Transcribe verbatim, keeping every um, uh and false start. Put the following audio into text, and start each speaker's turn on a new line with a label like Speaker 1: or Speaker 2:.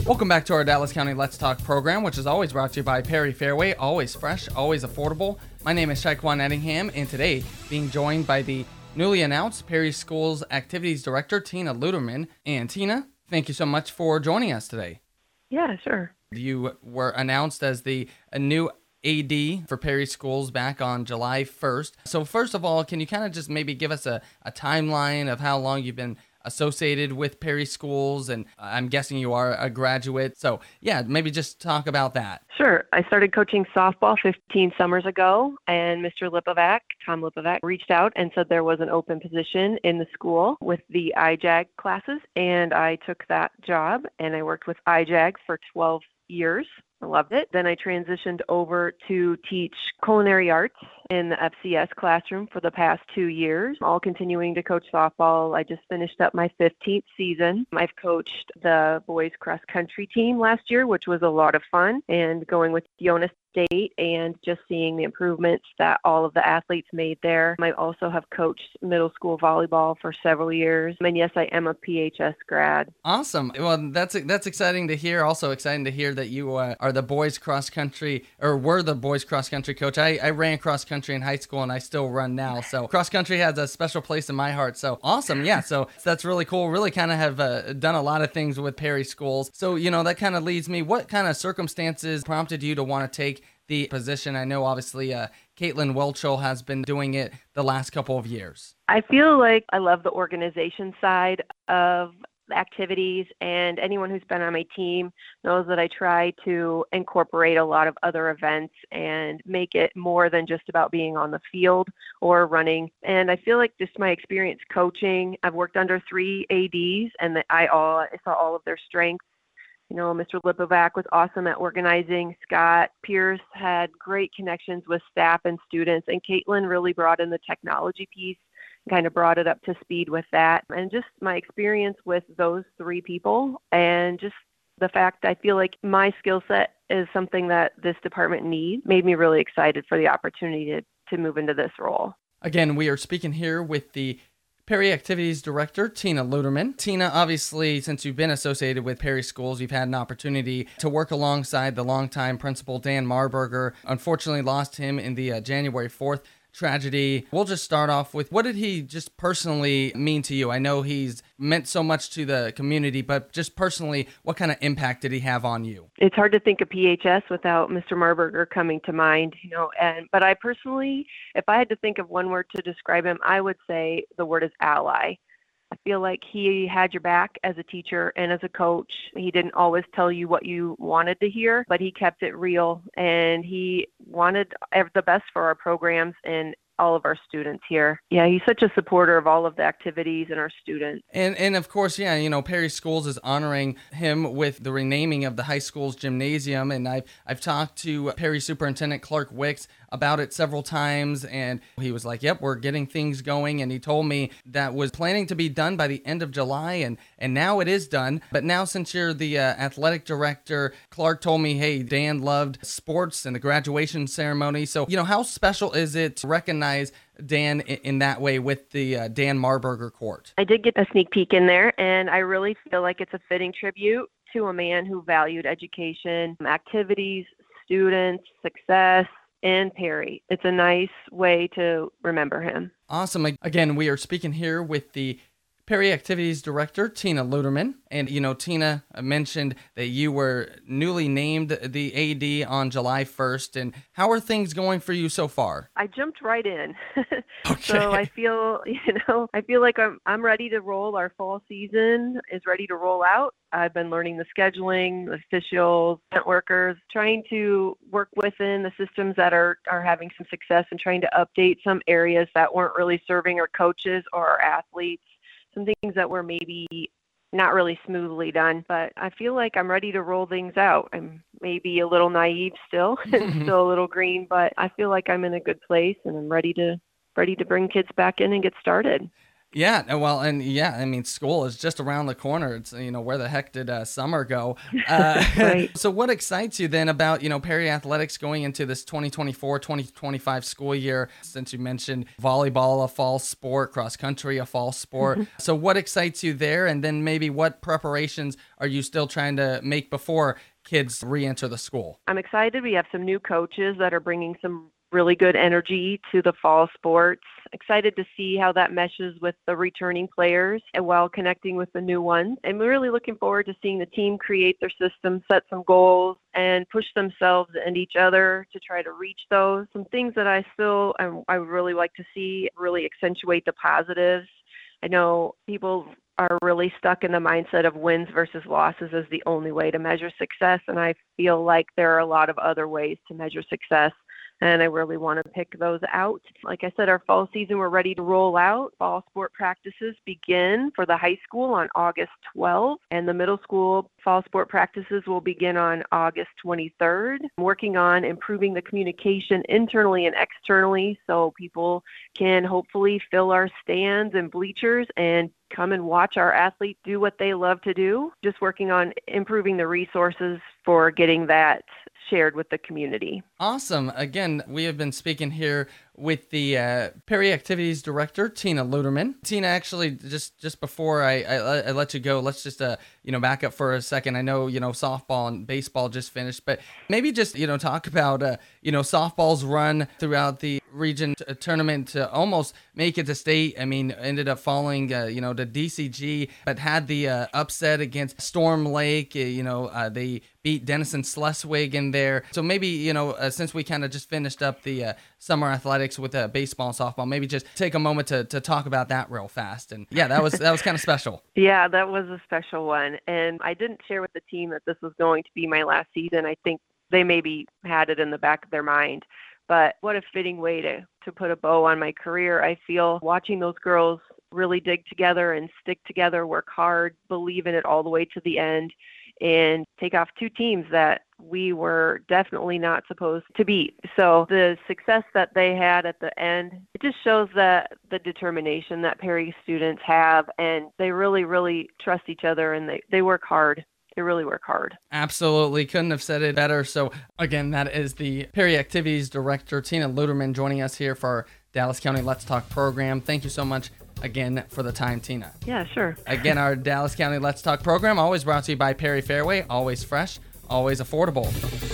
Speaker 1: Welcome back to our Dallas County Let's Talk program, which is always brought to you by Perry Fairway, always fresh, always affordable. My name is Shaquan Ettingham, and today being joined by the newly announced Perry Schools Activities Director, Tina Luderman. And Tina, thank you so much for joining us today.
Speaker 2: Yeah, sure.
Speaker 1: You were announced as the a new A D for Perry Schools back on July first. So first of all, can you kind of just maybe give us a, a timeline of how long you've been associated with Perry Schools? And I'm guessing you are a graduate. So yeah, maybe just talk about that.
Speaker 2: Sure. I started coaching softball fifteen summers ago, and Mister Lipovac, Tom Lipovac, reached out and said there was an open position in the school with the I J A G classes, and I took that job, and I worked with I J A G for twelve years. I loved it. Then I transitioned over to teach culinary arts in the F C S classroom for the past two years, all continuing to coach softball. I just finished up my fifteenth season. I've coached the boys cross country team last year, which was a lot of fun, and going with Jonas State and just seeing the improvements that all of the athletes made there. I also have coached middle school volleyball for several years. And yes, I am a P H S grad.
Speaker 1: Awesome. Well, that's that's exciting to hear. Also exciting to hear that you uh, are the boys cross country, or were the boys cross country coach. I, I ran cross country in high school, and I still run now. So cross country has a special place in my heart. So awesome. Yeah. So that's really cool. Really kind of have uh, done a lot of things with Perry Schools. So, you know, that kind of leads me, what kind of circumstances prompted you to want to take the position? I know obviously uh, Caitlin Welchel has been doing it the last couple of years.
Speaker 2: I feel like I love the organization side of the activities, and anyone who's been on my team knows that I try to incorporate a lot of other events and make it more than just about being on the field or running. And I feel like just my experience coaching, I've worked under three A Ds, and that I all I saw all of their strengths. You know, Mister Lipovac was awesome at organizing. Scott Pierce had great connections with staff and students, and Caitlin really brought in the technology piece, kind of brought it up to speed with that. And just my experience with those three people, and just the fact I feel like my skill set is something that this department needs, made me really excited for the opportunity to, to move into this role.
Speaker 1: Again, we are speaking here with the Perry Activities Director, Tina Luderman. Tina, obviously, since you've been associated with Perry Schools, you've had an opportunity to work alongside the longtime principal, Dan Marburger. Unfortunately, lost him in the uh, January fourth tragedy. We'll just start off with, what did he just personally mean to you? I know he's meant so much to the community, but just personally, what kind of impact did he have on you?
Speaker 2: It's hard to think of P H S without Mister Marburger coming to mind, you know, and but I personally, if I had to think of one word to describe him, I would say the word is ally. I feel like he had your back as a teacher and as a coach. He didn't always tell you what you wanted to hear, but he kept it real, and he wanted the best for our programs and all of our students here. Yeah, he's such a supporter of all of the activities and our students.
Speaker 1: And and of course, yeah, you know, Perry Schools is honoring him with the renaming of the high school's gymnasium. And I've, I've talked to Perry Superintendent Clark Wicks about it several times, and he was like, yep, we're getting things going. And he told me that was planning to be done by the end of July, and, and now it is done. But now, since you're the uh, athletic director, Clark told me, hey, Dan loved sports and the graduation ceremony. So, you know, how special is it to recognize Dan in, in that way with the uh, Dan Marburger Court?
Speaker 2: I did get a sneak peek in there, and I really feel like it's a fitting tribute to a man who valued education, activities, students, success, and Perry. It's a nice way to remember him.
Speaker 1: Awesome. Again, we are speaking here with the Perry Activities Director, Tina Luderman. And, you know, Tina mentioned that you were newly named the A D on July first. And how are things going for you so far?
Speaker 2: I jumped right in.
Speaker 1: Okay.
Speaker 2: So I feel, you know, I feel like I'm I'm ready to roll. Our fall season is ready to roll out. I've been learning the scheduling, the officials, event workers, trying to work within the systems that are, are having some success, and trying to update some areas that weren't really serving our coaches or our athletes. Some things that were maybe not really smoothly done, but I feel like I'm ready to roll things out. I'm maybe a little naive still and still a little green, but I feel like I'm in a good place, and I'm ready to ready to bring kids back in and get started.
Speaker 1: Yeah, no, well, and yeah, I mean, school is just around the corner. It's, you know, where the heck did uh, summer go? Uh,
Speaker 2: Right.
Speaker 1: So what excites you then about, you know, Perry Athletics going into this twenty twenty-four twenty twenty-five school year, since you mentioned volleyball, a fall sport, cross country, a fall sport. So what excites you there? And then maybe what preparations are you still trying to make before kids re-enter the school?
Speaker 2: I'm excited. We have some new coaches that are bringing some really good energy to the fall sports. Excited to see how that meshes with the returning players and while connecting with the new ones. And we're really looking forward to seeing the team create their system, set some goals, and push themselves and each other to try to reach those. Some things that I still I, I would really like to see really accentuate the positives. I know people are really stuck in the mindset of wins versus losses as the only way to measure success, and I feel like there are a lot of other ways to measure success. And I really want to pick those out. Like I said, our fall season, we're ready to roll out. Fall sport practices begin for the high school on August twelfth, and the middle school fall sport practices will begin on August twenty-third. I'm working on improving the communication internally and externally so people can hopefully fill our stands and bleachers and come and watch our athletes do what they love to do. Just working on improving the resources for getting that shared with the community.
Speaker 1: Awesome. Again, we have been speaking here with the uh, Perry Activities Director, Tina Luderman. Tina, actually, just just before I, I, I let you go, let's just uh, you know back up for a second. I know you know softball and baseball just finished, but maybe just you know talk about uh, you know softball's run throughout the region t- tournament to almost make it to state. I mean, ended up falling uh, you know to D C G, but had the uh, upset against Storm Lake. Uh, you know uh, they beat Denison Schleswig in there. So maybe you know uh, since we kind of just finished up the uh, summer athletics with uh, baseball and softball, maybe just take a moment to, to talk about that real fast. And yeah, that was that was kind of special.
Speaker 2: Yeah, that was a special one. And I didn't share with the team that this was going to be my last season. I think they maybe had it in the back of their mind. But what a fitting way to, to put a bow on my career. I feel watching those girls really dig together and stick together, work hard, believe in it all the way to the end, and take off two teams that we were definitely not supposed to beat. So the success that they had at the end, it just shows that the determination that Perry students have, and they really, really trust each other, and they, they work hard. They really work hard.
Speaker 1: Absolutely. Couldn't have said it better. So again, that is the Perry Activities Director, Tina Luderman, joining us here for our Dallas County Let's Talk program. Thank you so much again for the time, Tina.
Speaker 2: Yeah, sure.
Speaker 1: Again, our Dallas County Let's Talk program, always brought to you by Perry Fairway, always fresh, always affordable.